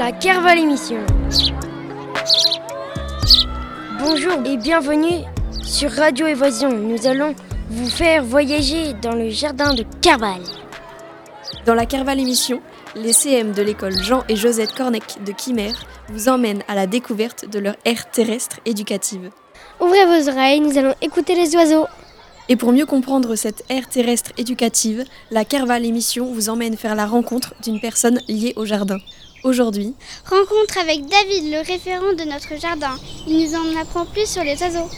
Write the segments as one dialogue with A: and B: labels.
A: la Kerval émission. Bonjour et bienvenue sur Radio Évasion. Nous allons vous faire voyager dans le jardin de Kerval.
B: Dans la Kerval émission, les CM de l'école Jean et Josette Cornec de Quimer vous emmènent à la découverte de leur aire terrestre éducative.
C: Ouvrez vos oreilles, nous allons écouter les oiseaux.
B: Et pour mieux comprendre cette aire terrestre éducative, la Kerval émission vous emmène faire la rencontre d'une personne liée au jardin. Aujourd'hui,
C: rencontre avec David, le référent de notre jardin. Il nous en apprend plus sur les oiseaux.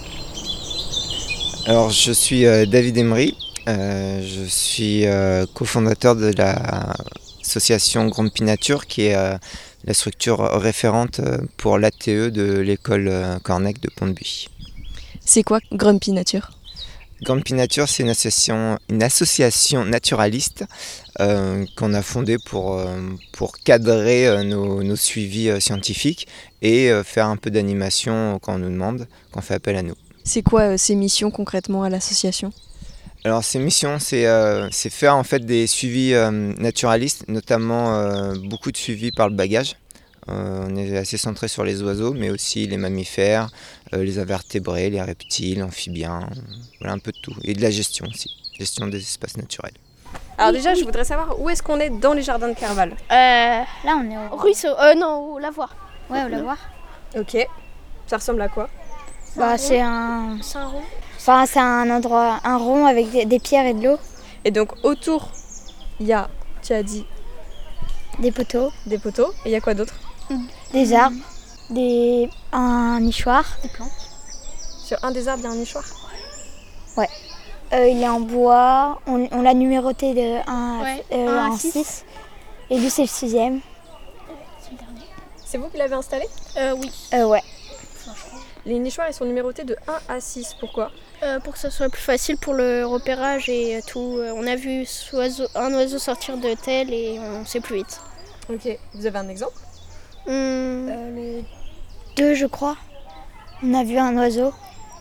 D: Alors, je suis David Emery. Je suis cofondateur de l'association Grumpy Nature, qui est la structure référente pour l'ATE de l'école Cornec de Pont-de-Buis.
B: C'est quoi Grumpy Nature ?
D: Grumpy Nature, c'est une association naturaliste qu'on a fondée pour cadrer nos suivis scientifiques et faire un peu d'animation quand on nous demande, quand on fait appel à nous.
B: C'est quoi ces missions concrètement à l'association ?
D: Alors ces missions, c'est faire en fait des suivis naturalistes, notamment beaucoup de suivis par le bagage. On est assez centré sur les oiseaux, mais aussi les mammifères, les invertébrés, les reptiles, amphibiens, voilà un peu de tout. Et de la gestion aussi, gestion des espaces naturels.
B: Alors déjà, je voudrais savoir où est-ce qu'on est dans les jardins de Kerval.
C: Là, on est au ruisseau. Non, au lavoir. Ouais, au lavoir.
B: Ok. Ça ressemble à quoi ?
C: C'est un rond.
E: Enfin, c'est un endroit, un rond avec des pierres et de l'eau.
B: Et donc autour, il y a, tu as dit,
E: des poteaux.
B: Des poteaux. Et il y a quoi d'autre ?
E: Des arbres, un nichoir.
C: Des plantes.
B: Sur un des arbres, il y a un nichoir ?
E: Ouais. Il est en bois. On l'a numéroté de 1 à 6. Et lui, c'est le 6e.
C: C'est le dernier.
B: C'est vous qui l'avez installé ?
C: Oui.
E: Ouais.
B: Les nichoirs, ils sont numérotés de 1 à 6. Pourquoi ?
C: Pour que ça soit plus facile pour le repérage et tout. On a vu un oiseau sortir de tel et on sait plus vite.
B: Ok. Vous avez un exemple ?
E: Le 2, je crois. On a vu un oiseau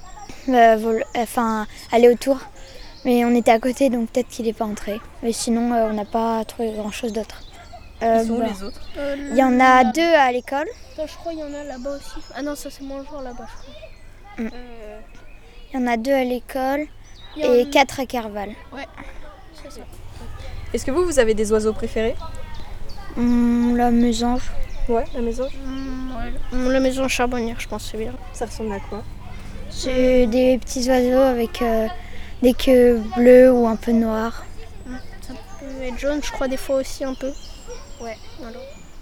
E: aller autour. Mais on était à côté, donc peut-être qu'il n'est pas entré. Mais sinon, on n'a pas trouvé grand-chose d'autre.
B: Ils sont où les autres ?
E: Il y en a 2 à l'école.
C: Je crois qu'il y en a là-bas aussi. Ah non, ça c'est mon jour là-bas, je crois.
E: Il y en a 2 à l'école et 4 à Kerval.
C: Ouais, c'est ça.
B: Est-ce que vous avez des oiseaux préférés ?
E: La mésange.
B: Ouais, la mésange.
C: Ouais. La maison charbonnière, je pense, c'est bien.
B: Ça ressemble à quoi ?
E: C'est des petits oiseaux avec des queues bleues ou un peu noires.
C: Ça peut être jaune, je crois, des fois aussi un peu.
E: Ouais.
C: Voilà.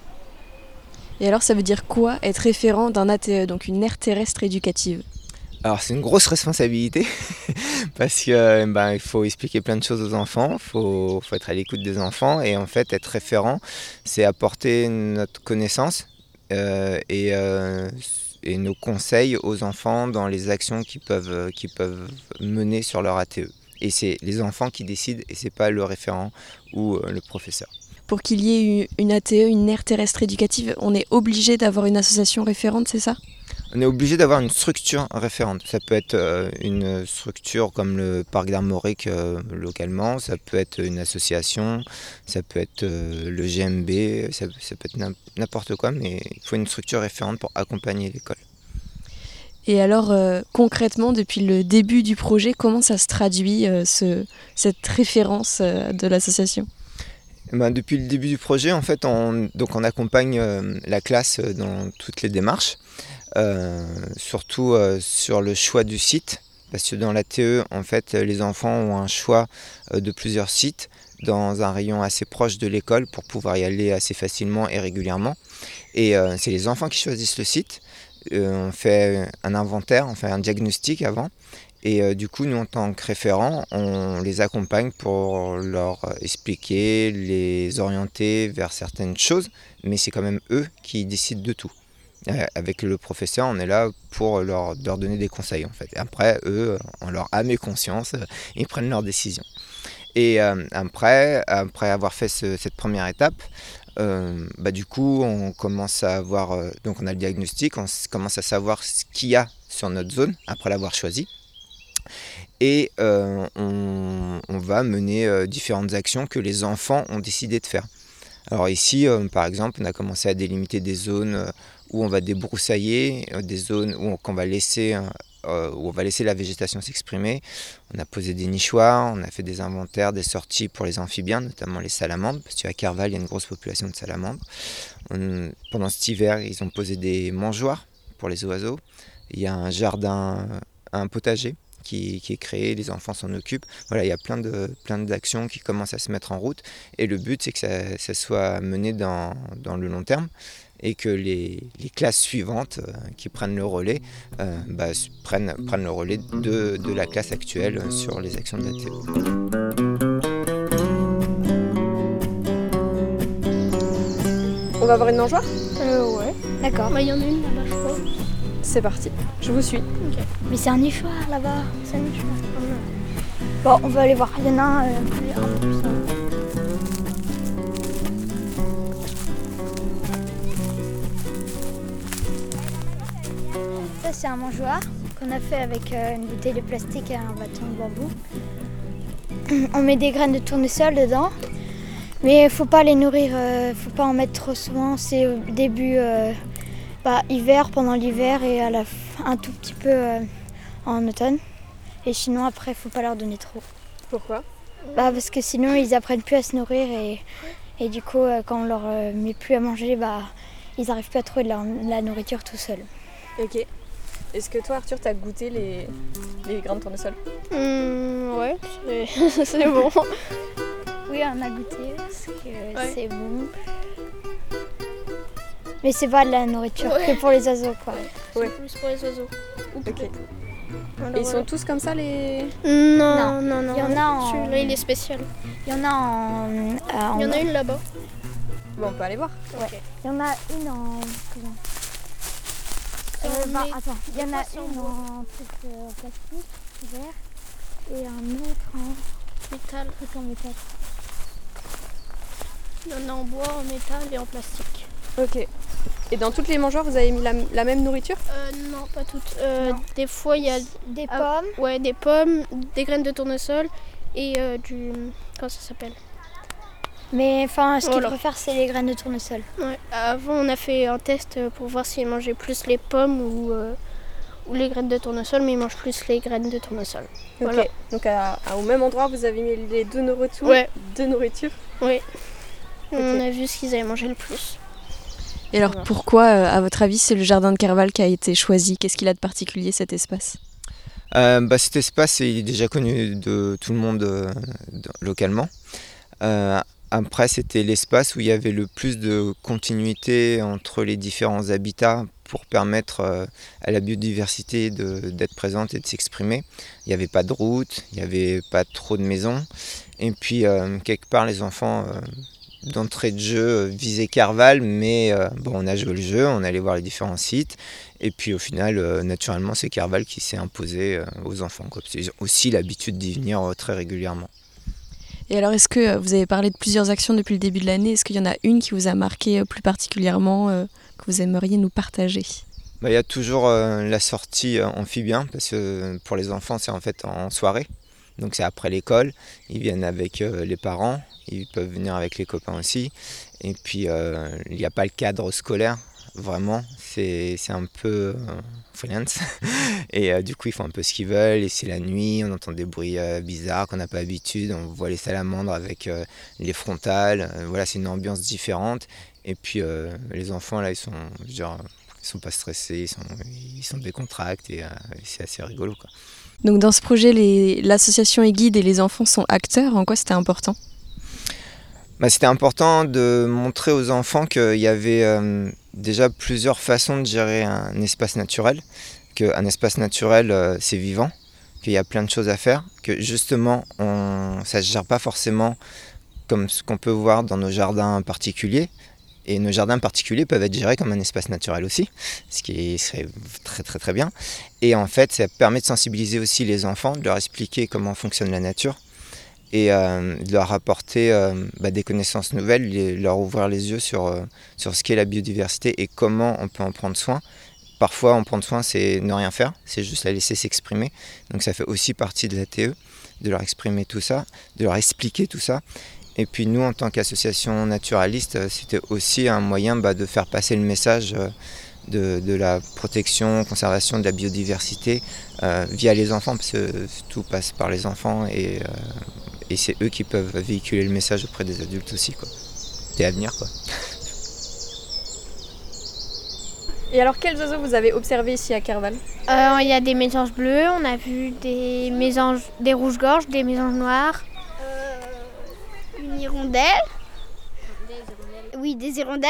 B: Et alors, ça veut dire quoi être référent d'un ATE, donc une aire terrestre éducative ?
D: Alors c'est une grosse responsabilité parce que il faut expliquer plein de choses aux enfants, faut être à l'écoute des enfants et en fait être référent, c'est apporter notre connaissance et nos conseils aux enfants dans les actions qu'ils peuvent mener sur leur ATE. Et c'est les enfants qui décident et c'est pas le référent ou le professeur.
B: Pour qu'il y ait une ATE, une aire terrestre éducative, on est obligé d'avoir une association référente, c'est ça ?
D: On est obligé d'avoir une structure référente. Ça peut être une structure comme le parc d'Armorique localement, ça peut être une association, ça peut être le GMB, ça peut être n'importe quoi, mais il faut une structure référente pour accompagner l'école.
B: Et alors, concrètement, depuis le début du projet, comment ça se traduit, cette référence de l'association ?
D: Depuis le début du projet, en fait, on accompagne la classe dans toutes les démarches, surtout sur le choix du site, parce que dans l'ATE, en fait, les enfants ont un choix de plusieurs sites dans un rayon assez proche de l'école pour pouvoir y aller assez facilement et régulièrement. Et c'est les enfants qui choisissent le site. On fait un inventaire, on fait un diagnostic avant. Et du coup, nous, en tant que référents, on les accompagne pour leur expliquer, les orienter vers certaines choses, mais c'est quand même eux qui décident de tout. Avec le professeur, on est là pour leur donner des conseils, en fait. Et après, eux, en leur âme et conscience, ils prennent leurs décisions. Et après avoir fait cette première étape, du coup, on commence à avoir... donc on a le diagnostic, on commence à savoir ce qu'il y a sur notre zone, après l'avoir choisi. Et on va mener différentes actions que les enfants ont décidé de faire. Alors ici, par exemple, on a commencé à délimiter des zones où on va débroussailler, des zones où on va laisser la végétation s'exprimer. On a posé des nichoirs, on a fait des inventaires, des sorties pour les amphibiens, notamment les salamandres, parce qu'à Kerval, il y a une grosse population de salamandres. Pendant cet hiver, ils ont posé des mangeoires pour les oiseaux. Il y a un jardin, un potager qui est créé, les enfants s'en occupent. Voilà, il y a plein d'actions qui commencent à se mettre en route. Et le but, c'est que ça soit mené dans le long terme et que les classes suivantes qui prennent le relais prennent le relais de la classe actuelle sur les actions de la TE.
B: On va voir une mangeoire ?
E: Ouais. D'accord.
C: Il y en a une là-bas, je crois.
B: C'est parti, je vous suis.
C: Ok.
E: Mais c'est un nichoir là-bas.
C: C'est un nichoir.
E: Bon, on va aller voir. Il y en a un plus simple. Ça, c'est un mangeoire qu'on a fait avec une bouteille de plastique et un bâton de bambou. On met des graines de tournesol dedans, mais faut pas les nourrir, faut pas en mettre trop souvent. C'est au début hiver, pendant l'hiver et à la fin, un tout petit peu en automne. Et sinon après, faut pas leur donner trop.
B: Pourquoi ?
E: Parce que sinon ils apprennent plus à se nourrir et du coup quand on leur met plus à manger, ils arrivent plus à trouver de la nourriture tout seuls.
B: Ok. Est-ce que toi, Arthur, t'as goûté les grains de tournesol ?
C: Ouais, c'est bon.
E: Oui, on a goûté parce que c'est bon. Mais c'est pas de la nourriture que pour les oiseaux, quoi.
C: C'est plus pour les oiseaux.
B: Ok. Et ils sont tous comme ça, les...
C: Non.
E: Il y en a en...
C: Celui-là, il est spécial.
E: Il y en a
C: Il y en a une là-bas.
B: Bon, on peut aller voir.
E: Ouais. Il y en a une en... Attends, il y en a une en truc plastique, vert, et un autre en
C: Métal.
E: truc en métal.
C: Il y en a en bois, en métal et en plastique.
B: Ok. Et dans toutes les mangeoires, vous avez mis la même nourriture ?
C: Non, pas toutes.
E: Non.
C: Des fois, il y a
E: Des pommes.
C: Ouais, des pommes, des graines de tournesol et du... Comment ça s'appelle ?
E: Mais enfin, ce qu'ils
C: Voilà.
E: préfèrent, c'est les graines de tournesol.
C: Ouais. Avant, on a fait un test pour voir s'ils mangeaient plus les pommes ou les graines de tournesol, mais ils mangent plus les graines de tournesol.
B: Ok.
C: Voilà.
B: Donc au même endroit, vous avez mis les deux nourritures.
C: Ouais.
B: Deux nourritures.
C: Oui.
B: Ok.
C: On a vu ce qu'ils avaient mangé le plus.
B: Et alors pourquoi, à votre avis, c'est le jardin de Kerval qui a été choisi ? Qu'est-ce qu'il a de particulier, cet espace ?
D: Cet espace il est déjà connu de tout le monde localement. Après, c'était l'espace où il y avait le plus de continuité entre les différents habitats pour permettre à la biodiversité d'être présente et de s'exprimer. Il n'y avait pas de route, il n'y avait pas trop de maisons. Et puis, quelque part, les enfants d'entrée de jeu visaient Kerval, mais on a joué le jeu, on allait voir les différents sites. Et puis, au final, naturellement, c'est Kerval qui s'est imposé aux enfants, quoi. C'est aussi l'habitude d'y venir très régulièrement.
B: Et alors, est-ce que vous avez parlé de plusieurs actions depuis le début de l'année ? Est-ce qu'il y en a une qui vous a marqué plus particulièrement, que vous aimeriez nous partager ?
D: Il y a toujours la sortie amphibien, parce que pour les enfants, c'est en fait en soirée. Donc c'est après l'école, ils viennent avec les parents, ils peuvent venir avec les copains aussi. Et puis, il n'y a pas le cadre scolaire, vraiment. C'est un peu freelance. Et du coup, ils font un peu ce qu'ils veulent. Et c'est la nuit, on entend des bruits bizarres qu'on n'a pas l'habitude. On voit les salamandres avec les frontales. Voilà, c'est une ambiance différente. Et puis, les enfants, là, ils sont pas stressés, ils sont décontractés. Et c'est assez rigolo, quoi.
B: Donc dans ce projet, l'association est guide et les enfants sont acteurs. En quoi c'était important ?
D: C'était important de montrer aux enfants qu'il y avait déjà plusieurs façons de gérer un espace naturel, qu'un espace naturel c'est vivant, qu'il y a plein de choses à faire, que justement ça ne se gère pas forcément comme ce qu'on peut voir dans nos jardins particuliers. Et nos jardins particuliers peuvent être gérés comme un espace naturel aussi, ce qui serait très très très bien. Et en fait, ça permet de sensibiliser aussi les enfants, de leur expliquer comment fonctionne la nature et de leur apporter des connaissances nouvelles, leur ouvrir les yeux sur ce qu'est la biodiversité et comment on peut en prendre soin. Parfois, en prendre soin, c'est ne rien faire, c'est juste la laisser s'exprimer. Donc ça fait aussi partie de la TE, de leur exprimer tout ça, de leur expliquer tout ça. Et puis nous, en tant qu'association naturaliste, c'était aussi un moyen de faire passer le message de la protection, conservation de la biodiversité via les enfants, parce que tout passe par les enfants et c'est eux qui peuvent véhiculer le message auprès des adultes aussi, quoi. Et à venir, quoi.
B: Et alors, quels oiseaux vous avez observés ici à Kerval ?
C: Il y a des mésanges bleus, on a vu des rouges-gorges, des mésanges noirs.
E: Une hirondelle. Oui, des hirondelles.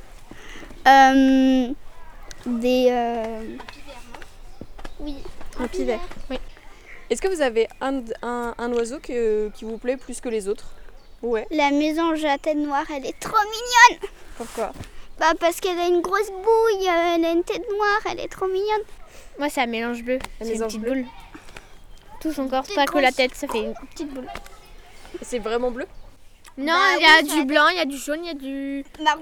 E: Oui.
B: Un pivert.
C: Oui.
B: Est-ce que vous avez un oiseau qui vous plaît plus que les autres ? Ouais.
E: La mésange à tête noire, elle est trop mignonne.
B: Pourquoi ?
E: Parce qu'elle a une grosse bouille, elle a une tête noire, elle est trop mignonne.
C: Moi, c'est un mélange bleu.
B: Un
C: C'est une
B: mésange
C: petite
B: bleu.
C: boule. Tout son corps,
E: Petite
C: pas que la
E: grosse.
C: tête, ça fait une petite boule.
B: Et c'est vraiment bleu ?
C: Non,
E: Bah
C: il y a
E: oui, ça
C: du
E: a-
C: blanc, il y a du jaune, il y a du...
E: Marron.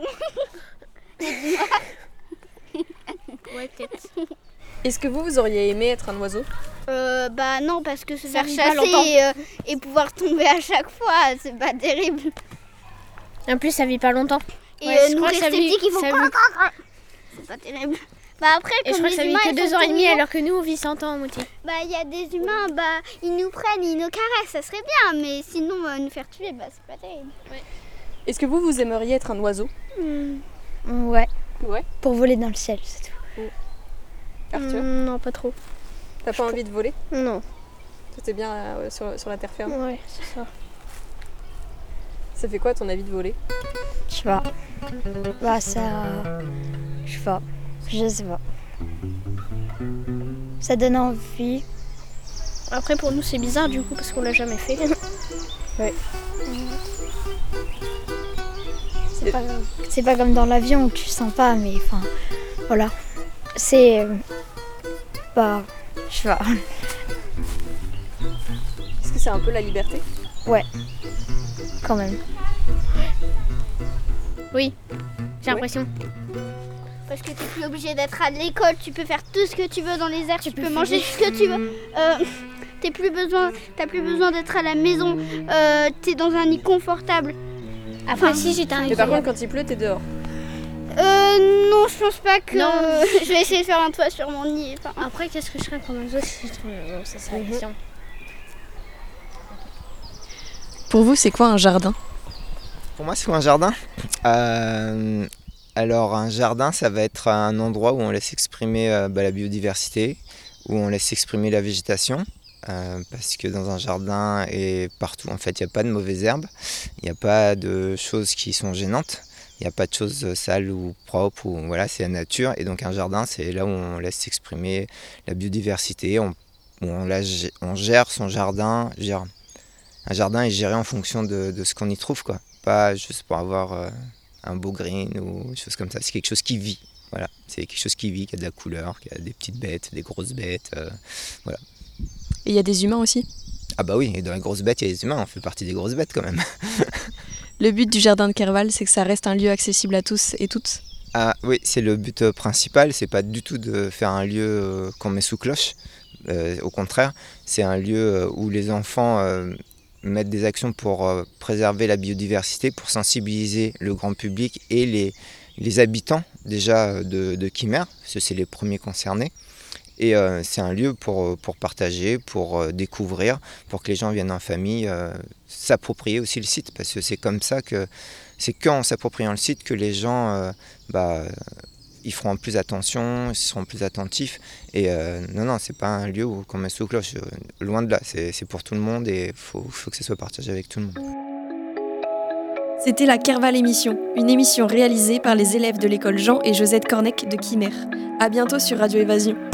C: Ouais, peut-être.
B: Est-ce que vous auriez aimé être un oiseau ?
E: Non, parce que se
C: Ça
E: faire
C: vit pas
E: chasser et pouvoir tomber à chaque fois, c'est pas terrible.
C: En plus, ça vit pas longtemps.
E: Et
C: Ouais, je
E: nous
C: crois que ça
E: rester
C: vit-
E: petits qui font
C: ça
E: quoi,
C: vit-
E: quoi, quoi. C'est pas terrible. Après,
C: Et je
E: comme
C: crois que ça
E: les
C: vit
E: humains,
C: que
E: ils
C: 2
E: sont
C: ans et
E: trop
C: demi,
E: mignons,
C: alors que nous, on vit 100 ans, Mouti.
E: il y a des humains, ils nous prennent, ils nous caressent, ça serait bien, mais sinon, nous faire tuer, c'est pas terrible.
B: Est-ce que vous aimeriez être un oiseau ?
A: Ouais.
B: Ouais.
A: Pour voler dans le ciel, c'est tout.
B: Arthur,
C: Non, pas trop.
B: t'as pas envie de voler ?
C: Non.
B: Toi, t'es bien sur la terre ferme.
C: Ouais, c'est ça.
B: Ça fait quoi ton avis de voler ?
A: Je sais pas. Ça. Je sais pas. Je sais pas. Ça donne envie.
C: Après, pour nous, c'est bizarre du coup, parce qu'on l'a jamais fait.
A: C'est pas comme dans l'avion où tu sens pas, mais enfin. Voilà. C'est. Je sais pas.
B: Est-ce que c'est un peu la liberté ?
A: Quand même.
C: Oui, j'ai l'impression.
E: Parce que t'es plus obligé d'être à l'école, tu peux faire tout ce que tu veux dans les airs, tu peux manger ce que tu veux. T'as plus besoin d'être à la maison, t'es dans un lit confortable.
C: Après, si j'étais un
B: Mais par contre, quand il pleut, t'es dehors.
E: Non, je pense pas que
C: Non.
E: je vais essayer de faire un toit sur mon nid.
C: Après, qu'est-ce que je serais comme oiseau si je trouve un oiseau ? Ça, c'est la question.
B: Pour vous, c'est quoi un jardin ?
D: Pour moi, c'est quoi un jardin ? Alors, un jardin, ça va être un endroit où on laisse exprimer la biodiversité, où on laisse exprimer la végétation. Parce que dans un jardin et partout, en fait, il n'y a pas de mauvaises herbes, il n'y a pas de choses qui sont gênantes, il n'y a pas de choses sales ou propres, voilà, c'est la nature. Et donc un jardin, c'est là où on laisse exprimer la biodiversité, où on gère son jardin. Un jardin est géré en fonction de ce qu'on y trouve, quoi. Pas juste pour avoir un beau green ou des choses comme ça, c'est quelque chose qui vit. Voilà, c'est quelque chose qui vit, qui a de la couleur, qui a des petites bêtes, des grosses bêtes, voilà.
B: Et il y a des humains aussi ?
D: Ah bah oui, et dans les grosses bêtes, il y a les humains, on fait partie des grosses bêtes quand même.
B: Le but du jardin de Kerval, c'est que ça reste un lieu accessible à tous et toutes.
D: Ah oui, c'est le but principal, c'est pas du tout de faire un lieu qu'on met sous cloche. Au contraire, c'est un lieu où les enfants mettent des actions pour préserver la biodiversité, pour sensibiliser le grand public et les habitants déjà de Quimer, parce que c'est les premiers concernés. Et c'est un lieu pour partager, pour découvrir, pour que les gens viennent en famille, s'approprier aussi le site, parce que c'est comme ça que c'est qu'en s'appropriant le site que les gens ils feront plus attention, ils seront plus attentifs. Et non, c'est pas un lieu qu'on met sous cloche, loin de là, c'est pour tout le monde et il faut que ça soit partagé avec tout le monde.
B: C'était la Kerval émission, une émission réalisée par les élèves de l'école Jean et Josette Cornec de Quimer. À bientôt sur Radio Évasion.